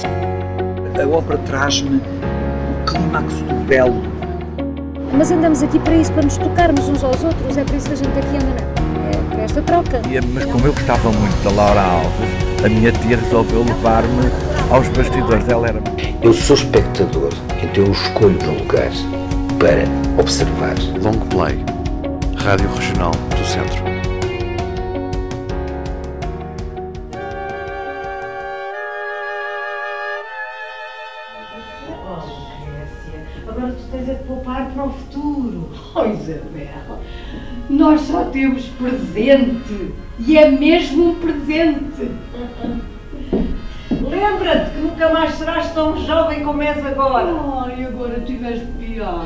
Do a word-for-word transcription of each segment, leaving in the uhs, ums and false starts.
A ópera traz-me o clímax do belo. Mas andamos aqui para isso, para nos tocarmos uns aos outros, é por isso que a gente aqui anda, não? É para esta troca. E, mas como eu gostava muito da Laura Alves, a minha tia resolveu levar-me aos bastidores dela. Era... Eu sou espectador, então eu escolho um lugar para observar. Long Play, Rádio Regional do Centro. Agora tu tens a te poupar para o futuro. Oh, Isabel, nós só temos presente. E é mesmo um presente. Lembra-te que nunca mais serás tão jovem como és agora. Ai, agora tiveste piada.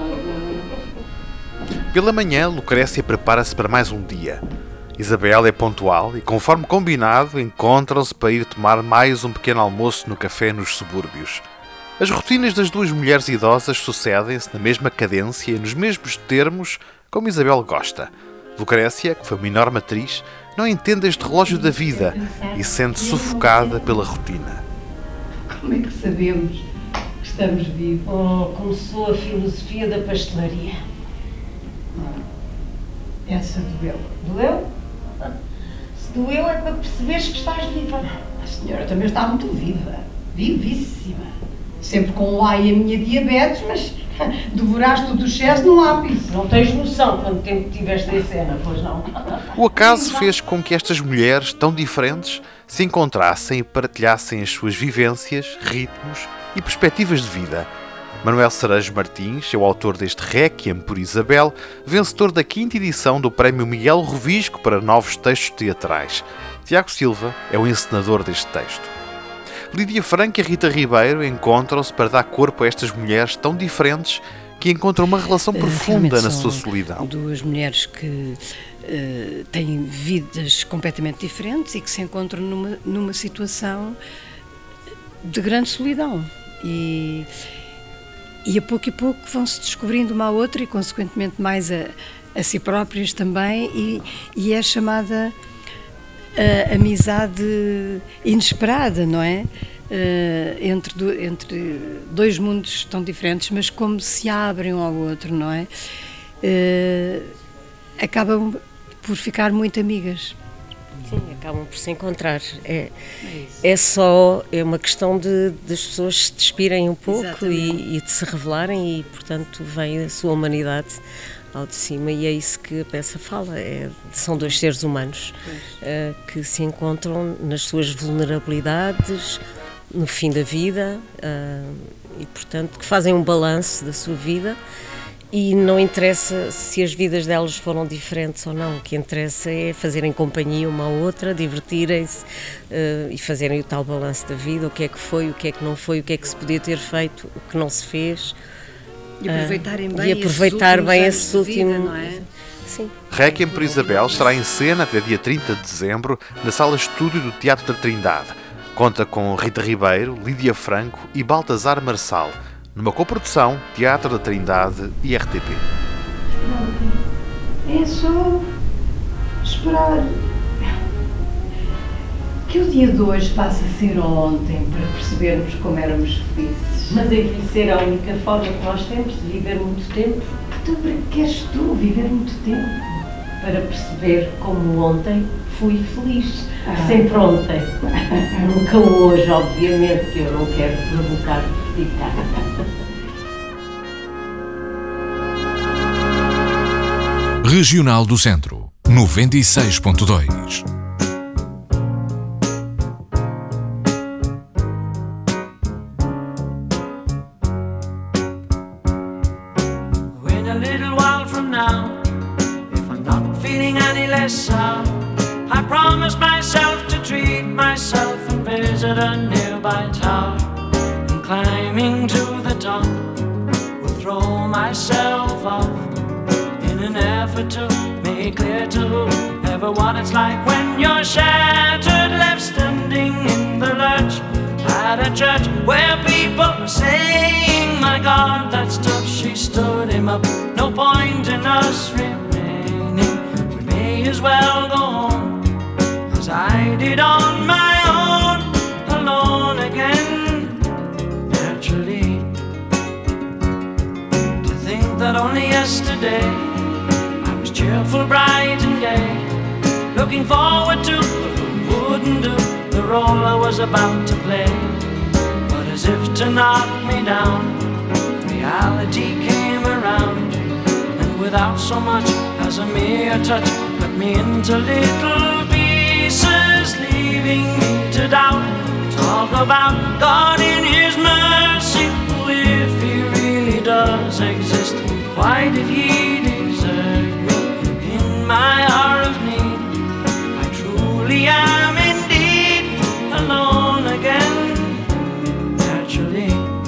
Pela manhã, Lucrécia prepara-se para mais um dia. Isabel é pontual e, conforme combinado, encontram-se para ir tomar mais um pequeno almoço no café nos subúrbios. As rotinas das duas mulheres idosas sucedem-se na mesma cadência e nos mesmos termos como Isabel gosta. Lucrécia, que foi uma enorme atriz, não entende este relógio da vida e sente-se sufocada pela rotina. Como é que sabemos que estamos vivos? Oh, começou a filosofia da pastelaria. Essa doeu. Doeu? Se doeu é para perceberes que estás viva. A senhora também está muito viva. Vivíssima. Sempre com o A e a minha diabetes, mas devoraste o duchesse no lápis. Não tens noção quanto tempo tiveste em cena, pois não? O acaso fez com que estas mulheres tão diferentes se encontrassem e partilhassem as suas vivências, ritmos e perspectivas de vida. Manuel Cerejo Martins é o autor deste Réquiem por Isabel, vencedor da quinta edição do Prémio Miguel Rovisco para novos textos teatrais. Tiago Silva é o encenador deste texto. Lídia Franco e Rita Ribeiro encontram-se para dar corpo a estas mulheres tão diferentes que encontram uma relação profunda na sua solidão. Duas mulheres que uh, têm vidas completamente diferentes e que se encontram numa, numa situação de grande solidão. E, e a pouco e pouco vão-se descobrindo uma à outra e, consequentemente, mais a, a si próprias também. E, e é chamada... a amizade inesperada, não é? Uh, entre, do, entre dois mundos tão diferentes, mas como se abrem um ao outro, não é? Uh, acabam por ficar muito amigas. Sim, acabam por se encontrar. É, é só é uma questão de, de as pessoas se despirem um pouco e, e de se revelarem e, portanto, vem a sua humanidade ao de cima, e é isso que a peça fala. É, são dois seres humanos uh, que se encontram nas suas vulnerabilidades, no fim da vida, uh, e portanto que fazem um balanço da sua vida, e não interessa se as vidas delas foram diferentes ou não. O que interessa é fazerem companhia uma à outra, divertirem-se uh, e fazerem o tal balanço da vida, o que é que foi, o que é que não foi, o que é que se podia ter feito, o que não se fez. E aproveitarem bem, e aproveitar esses bem esse último. Vida, não é? Sim. Réquiem por Isabel estará em cena até dia trinta de dezembro na Sala Estúdio do Teatro da Trindade. Conta com Rita Ribeiro, Lídia Franco e Baltasar Marçal, numa coprodução Teatro da Trindade e R T P. É só esperar que o dia de hoje passe a ser ontem para percebermos como éramos felizes. Mas envelhecer é a única forma que nós temos de viver muito tempo. Então para que queres tu viver muito tempo? Para perceber como ontem fui feliz. Ah. Sempre ontem. Nunca hoje, obviamente, que eu não quero provocar ficar. Regional do Centro, noventa e seis ponto dois. I promise myself to treat myself and visit a nearby tower. And climbing to the top, will throw myself off in an effort to make clear to everyone it's like when you're shattered, left standing in the lurch at a church where people are saying, my God, that's tough. She stood him up. No point in us remaining. We may as well go on as I did on my own, alone again. looking forward to, wouldn't do the role I was about to play. But as if to knock me down, reality came around, and without so much as a mere touch, cut me into little pieces, leaving me to doubt. Talk about God in His mercy. Oh, if He really does exist, why did He desert me in my hour of need? I truly am indeed alone again, naturally.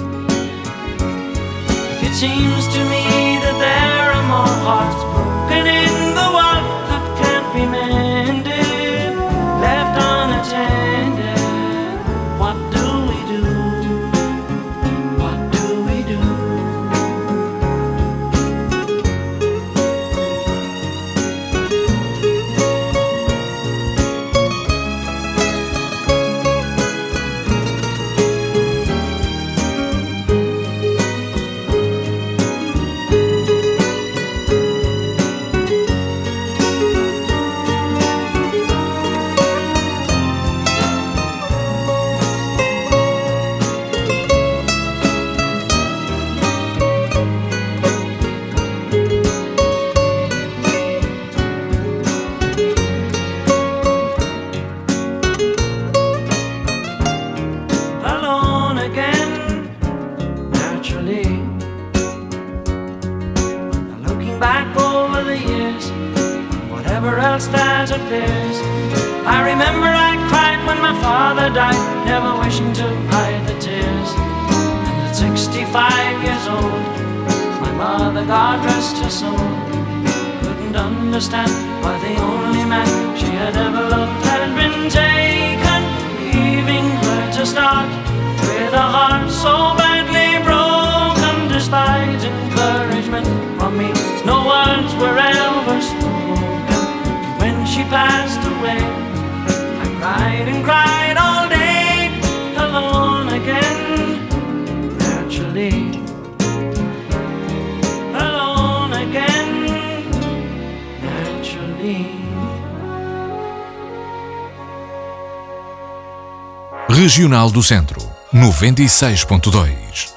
It seems to me that there are more hearts broken in the world that can't be mended, left unattended. What do we do? What do we do? Alone again, naturally. Now looking back over the years, whatever else that appears, I remember I cried when my father died, never wishing to hide the tears. And at sixty-five years old, my mother, God rest her soul, couldn't understand why the only man she had ever loved had been taken, leaving her to start with a heart so badly broken. Despite encouragement from me, no words were ever spoken. When she passed away, I cried and cried all day, alone again, naturally. Alone again, naturally. Regional do Centro, noventa e seis ponto dois.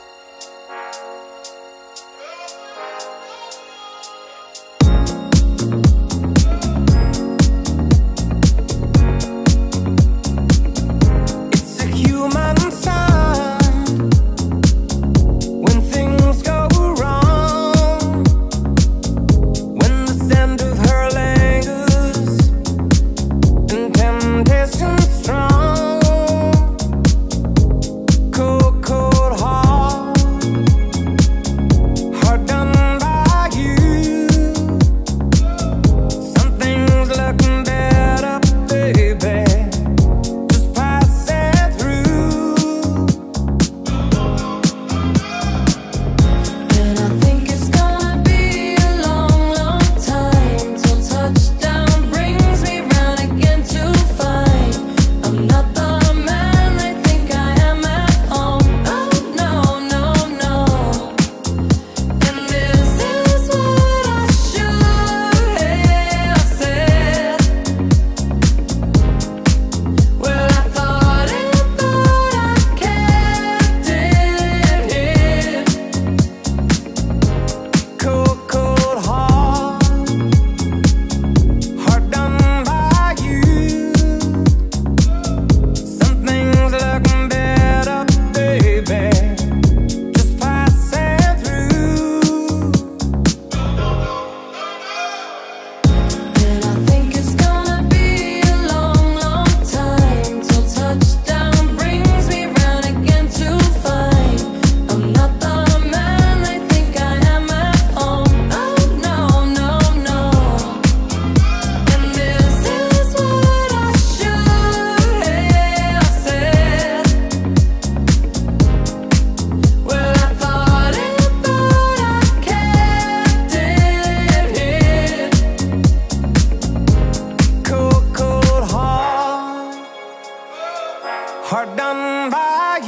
hard done by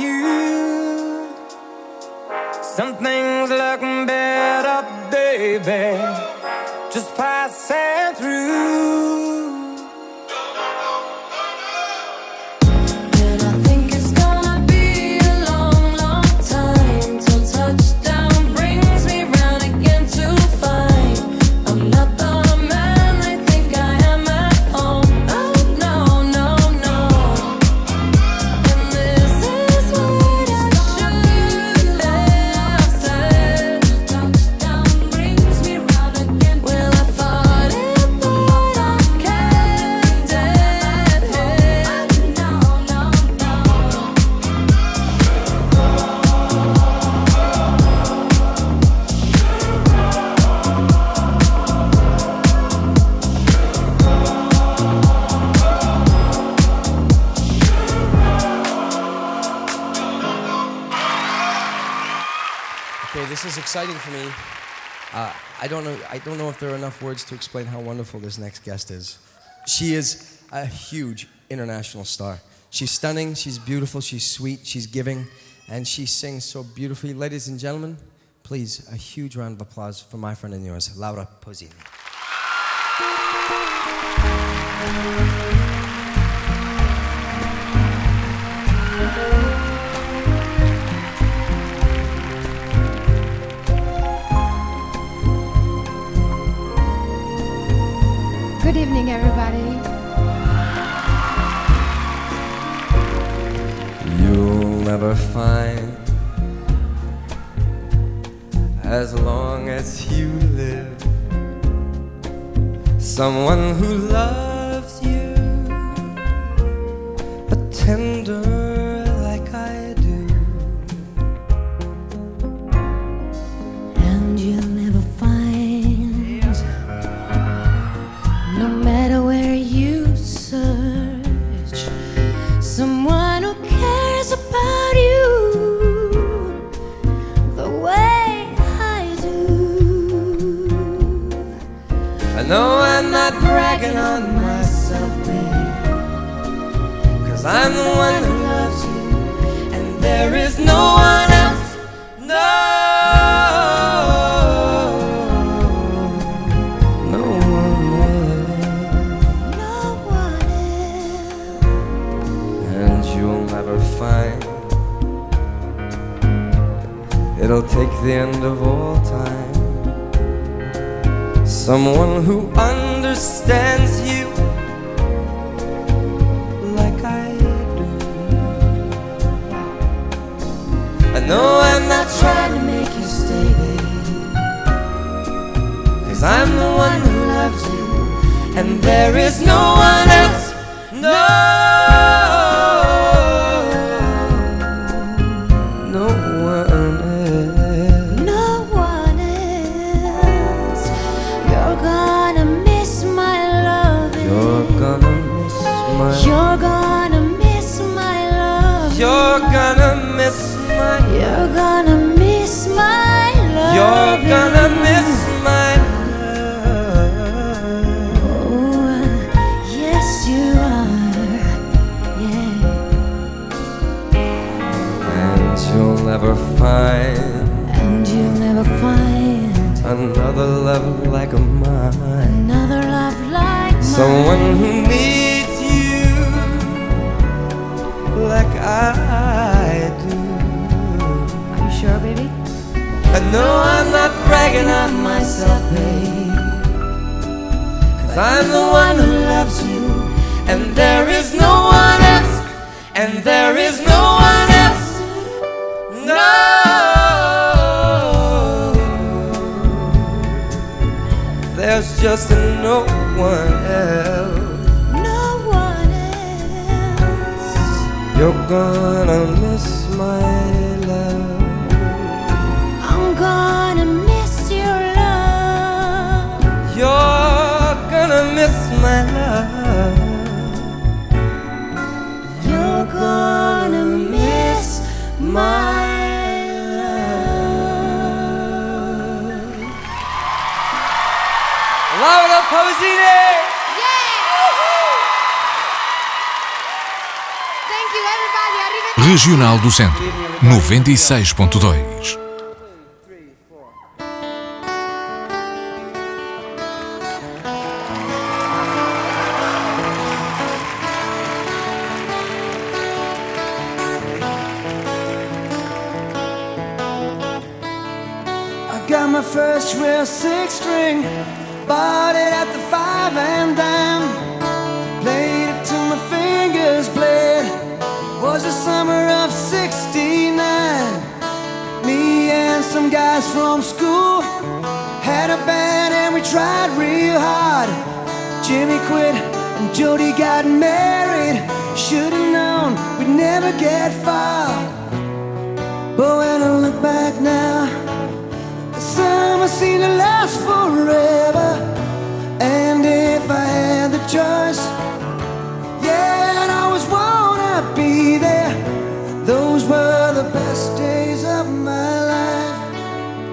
you. Some things look better, baby, just passing through. this is exciting for me. Uh, I don't know. I don't know if there are enough words to explain how wonderful this next guest is. She is a huge international star. She's stunning. She's beautiful. She's sweet. She's giving, and she sings so beautifully. Ladies and gentlemen, please a huge round of applause for my friend and yours, Laura Pausini. Good evening, everybody. You'll never find, as long as you live, someone who loves you a tender like I do. And you'll never find, no matter where you search, someone who cares about you the way I do. I know I'm not bragging on myself, babe, 'cause I'm the one who loves you, and there is no one else. No, no one else. No one else. And you'll never find, it'll take the end of all time, someone who understands you like I do. I know I'm not trying to make you stay, babe, 'cause I'm the one who loves you, and there is no one else. No, no one else. No one else. You're gonna miss my loving. You're gonna miss my. You're gonna miss my love. You're gonna miss my. You're gonna miss my love. You're gonna miss my love. Oh, yes you are. Yeah. And you'll never find. And you'll never find another love like mine. another love like mine. Someone who needs you like I do. Are you sure, baby? I know I'm not bragging on myself, babe, 'cause I'm the one who loves you, and there is no one else, and there is no one else. No, there's just no one else. No one else. You're gonna miss my love. I'm gonna miss your love. You're gonna miss my love. You're gonna miss my love. Laura Pausini! Thank you, everybody. Arrivederci. Regional do Centro, noventa e seis ponto dois. Got my first real six string, bought it at the five and dime. Played it till my fingers bled. Was the summer of sixty-nine. Me and some guys from school had a band and we tried real hard. Jimmy quit and Jody got married. Should've known we'd never get far. But when I look back now, the summer seemed to last forever. And if I had the choice, yeah, I'd always wanna be there. Those were the best days of my life.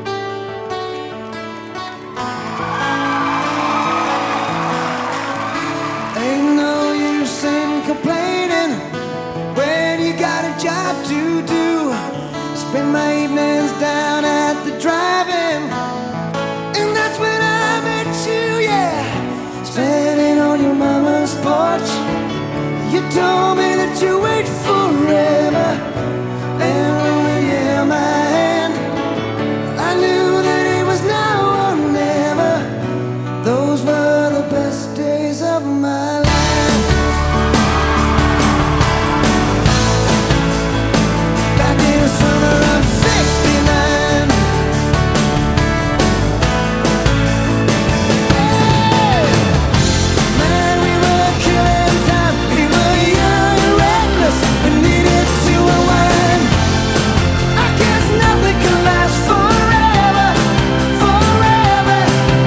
spend my evenings down at the drive-in. And that's when I met you, yeah. Standing on your mama's porch, you told me that you wait forever. And when you held my hand, I knew that it was now or never. Those were the best days of my life. Back in the summer of sixty-nine. Hey! Man, we were killing time. We were young and reckless. We needed to unwind. I guess nothing can last forever, forever.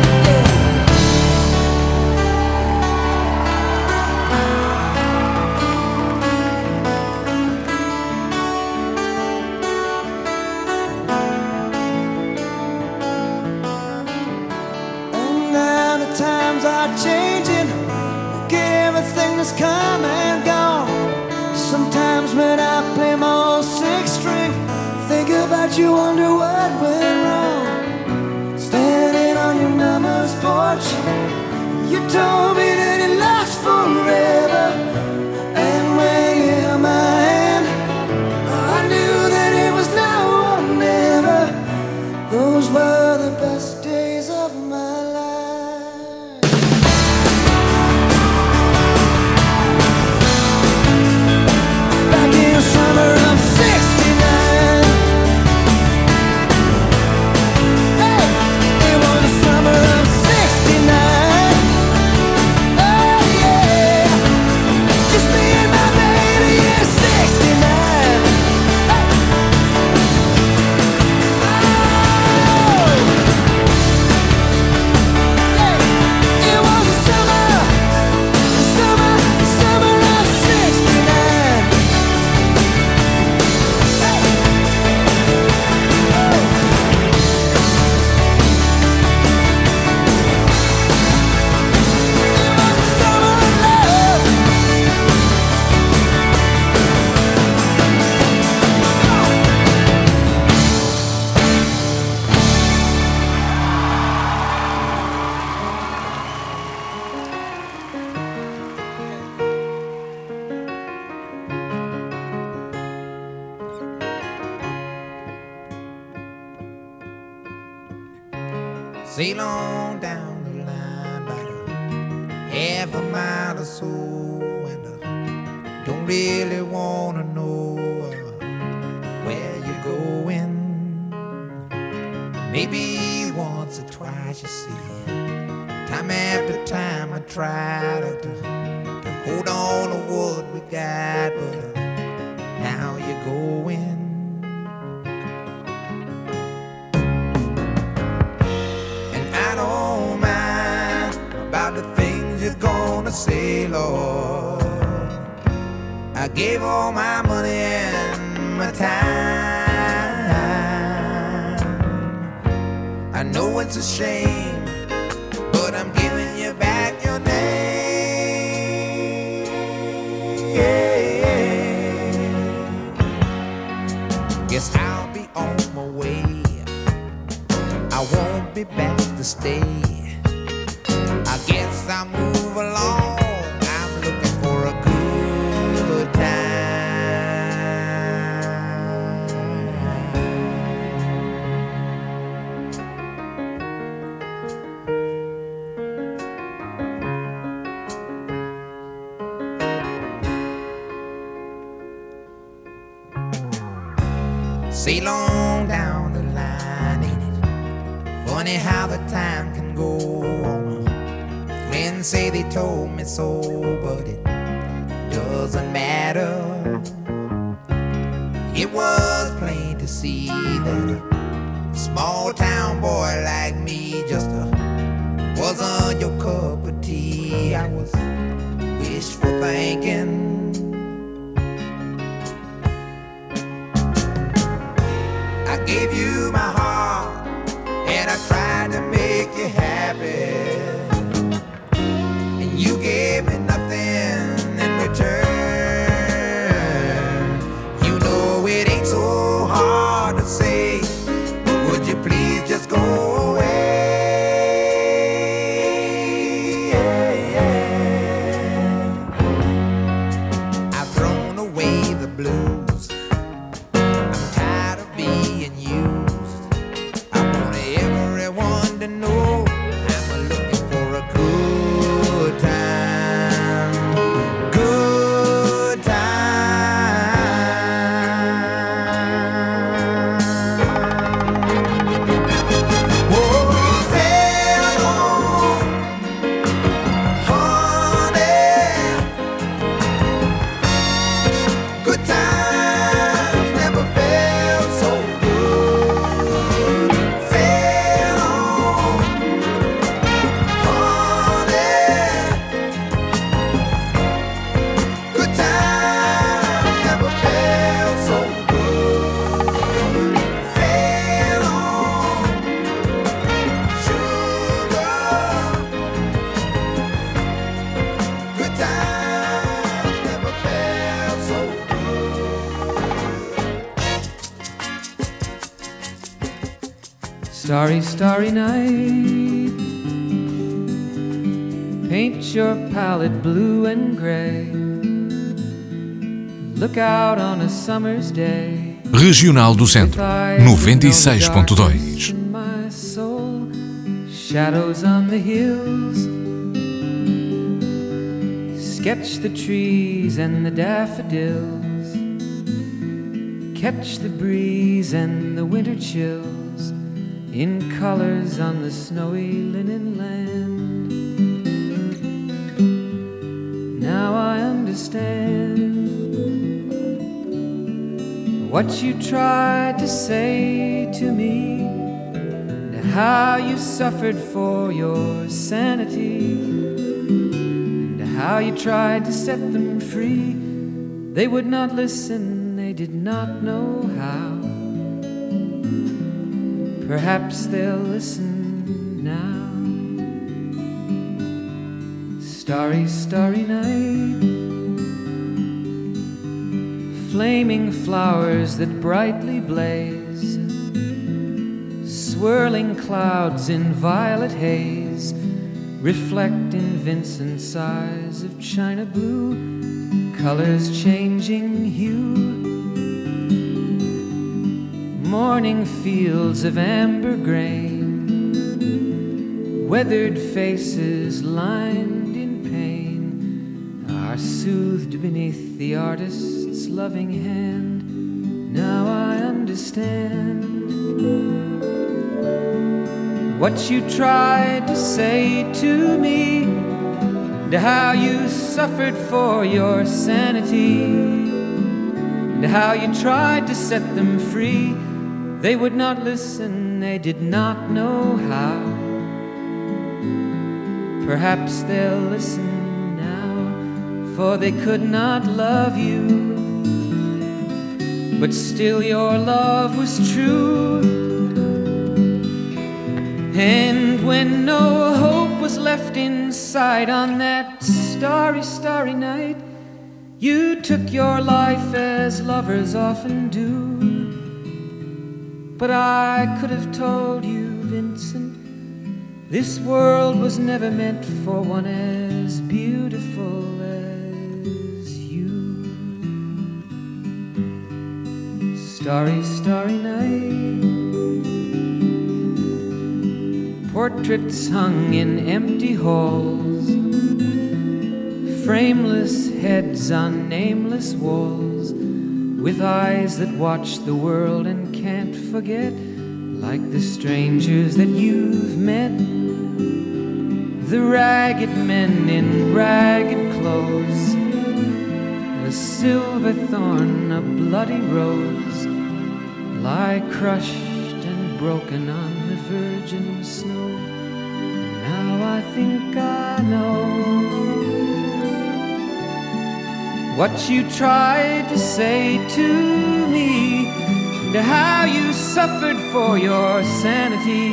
And now the times are changing. Look at everything that's come and gone. Sometimes when I play my old six string, think about you, wonder what went wrong. Standing on your mama's porch, you told me that it lasts forever. And when you held my hand, I knew that it was now or never. Those were the best days of my life. Back in the summer of sixty-nine. Hey, it was the summer of sixty-nine. Oh yeah, just me and my baby, yeah, sixty-nine. Hey. Oh. Hey, it was the summer, the summer, the summer of sixty-nine. Hey. Oh. It was the summer of love. Sail on down the line about a half a mile or so, and I don't really wanna know uh, where you're going. Maybe once or twice, you see. Time after time I try to, to, to hold on to what we got, but uh, now you're going. I don't mind about the things you're gonna say, Lord. I gave all my money and my time. I know it's a shame, but I'm giving you back your name. Guess I'll be on my way. I won't be back to stay. I guess I'll move along. I'm looking for a good time. Sail on down the line, ain't it funny how the time can go on? Friends say they told me so, but it doesn't matter. It was plain to see that a small town boy like me just uh, wasn't your cup of tea. I was wishful thinking. I gave you my heart and I tried to make you happy, and you gave me nothing in return. You know it ain't so hard to Starry, starry night, paint your palette blue and gray. Look out on a summer's day. Regional do Centro, noventa e seis ponto dois. Shadows on the hills, sketch the trees and the daffodils, catch the breeze and the winter chills in colors on the snowy linen land. Now I understand what you tried to say to me, how you suffered for your sanity, and how you tried to set them free. They would not listen, they did not know how. Perhaps they'll listen now. Starry, starry night, flaming flowers that brightly blaze, swirling clouds in violet haze, reflect in Vincent's eyes of china blue, colors changing hue. Morning fields of amber grain, weathered faces lined in pain, are soothed beneath the artist's loving hand. Now I understand what you tried to say to me, and how you suffered for your sanity, and how you tried to set them free. They would not listen, they did not know how. Perhaps they'll listen now, for they could not love you, but still your love was true. And when no hope was left inside on that starry, starry night, you took your life as lovers often do. But I could have told you, Vincent, this world was never meant for one as beautiful as you. Starry, starry night, portraits hung in empty halls, frameless heads on nameless walls, with eyes that watch the world and can't forget, like the strangers that you've met, the ragged men in ragged clothes, a silver thorn, a bloody rose, lie crushed and broken on the virgin snow. Now I think I know what you tried to say to me, and how you suffered for your sanity,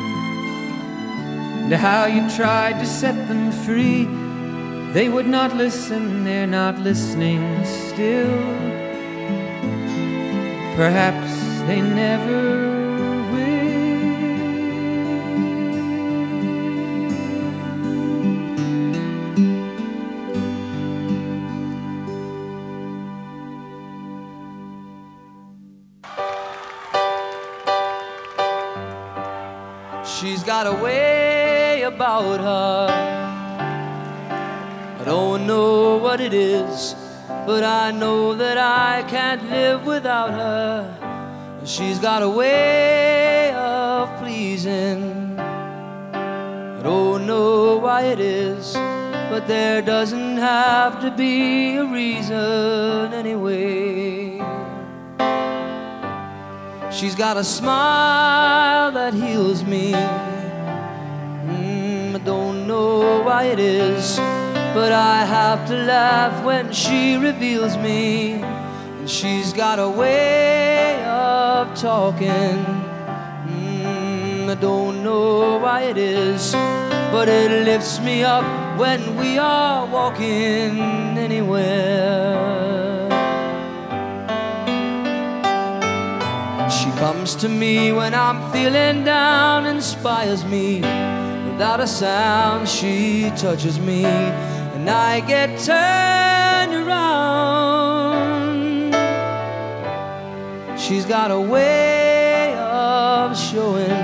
and how you tried to set them free. They would not listen, they're not listening still. Perhaps they never She's got a way about her, I don't know what it is, but I know that I can't live without her. She's got a way of pleasing, I don't know why it is, but there doesn't have to be a reason anyway. She's got a smile that heals me, mm, I don't know why it is, but I have to laugh when she reveals me. And she's got a way of talking, mm, I don't know why it is, but it lifts me up when we are walking anywhere. She comes to me when I'm feeling down, inspires me. Without a sound, she touches me, and I get turned around. She's got a way of showing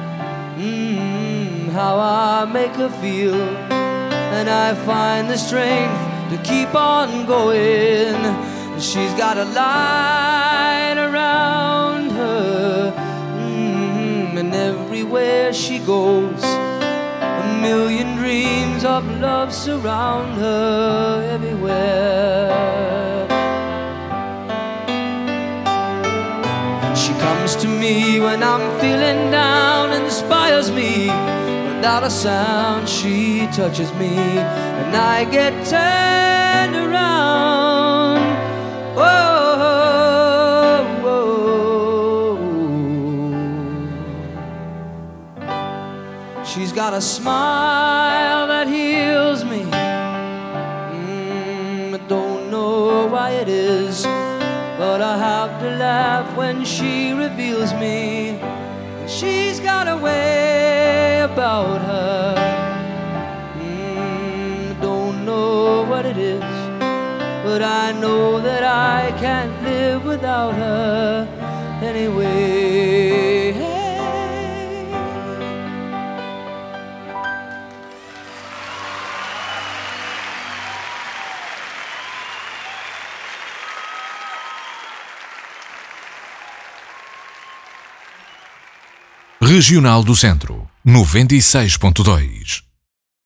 mm, how I make her feel, and I find the strength to keep on going. She's got a light around her, mm, and everywhere she goes, a million dreams of love surround her everywhere. She comes to me when I'm feeling down, inspires me. Without a sound, she touches me, and I get turned around. Whoa, whoa. She's got a smile that heals me. Mm, I don't know why it is, but I have to laugh when she reveals me. She's got a way about her. Mm, don't know what it is, but I know that I can't live without her anyway. Regional do Centro, noventa e seis ponto dois.